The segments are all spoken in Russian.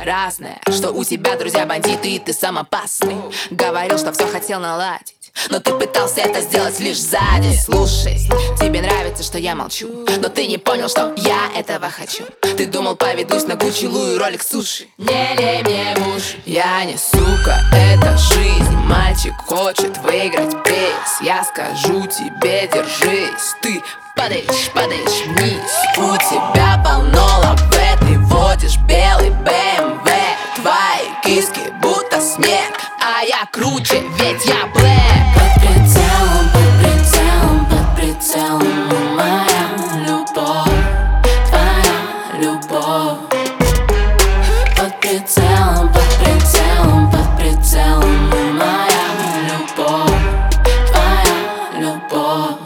разное, что у тебя друзья бандиты и ты сам опасный. Говорил, что все хотел наладить, но ты пытался это сделать лишь сзади. Слушай, тебе нравится, что я молчу, но ты не понял, что я этого хочу. Ты думал, поведусь на Гуччи, Луи, ролик, суши. Не лей мне в уши. Я не сука, это жизнь. Мальчик хочет выиграть приз. Я скажу тебе, держись. Ты падаешь, падаешь вниз. У тебя полно лавэ, ты водишь белый БМВ. Твои киски будто снег, а я круче, ведь я блэк. Под прицелом, под прицелом, под прицелом моя любовь, твоя любовь. Под прицелом, под прицелом, под прицелом моя любовь, твоя любовь.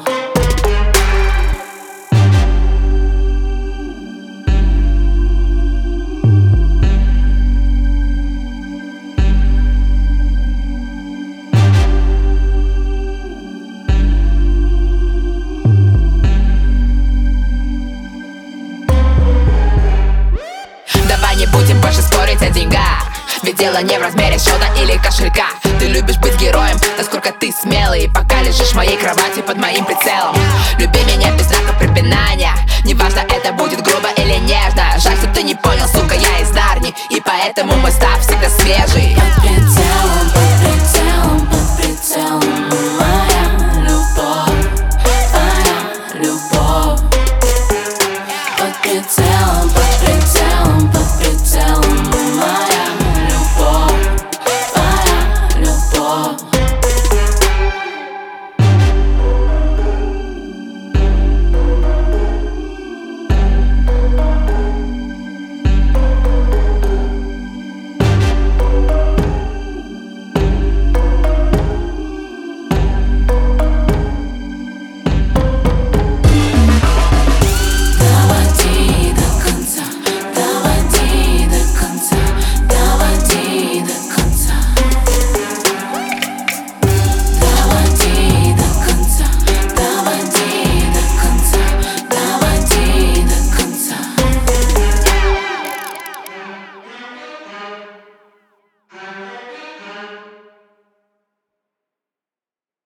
Давай не будем больше спорить о деньгах, ведь дело не в размере счета или кошелька. Ты любишь быть героем, насколько ты смелый, пока лежишь в моей кровати под моим прицелом. Люби меня без знака препинания, неважно, это будет грубо или нежно. Жаль, что ты не понял, сука, я из Нарнии, и поэтому мой став всегда свежий. Под прицелом.